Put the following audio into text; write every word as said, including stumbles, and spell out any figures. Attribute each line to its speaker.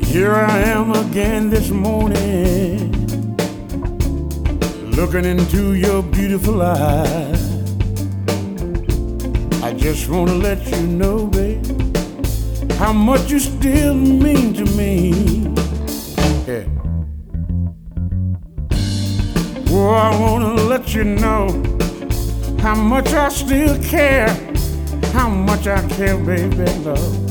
Speaker 1: Here I am again this morning, looking into your beautiful eyes. I just want to let you know, babe, how much you still mean to me. Yeah. Oh, I want to let you know how much I still care, how much I care, baby, love.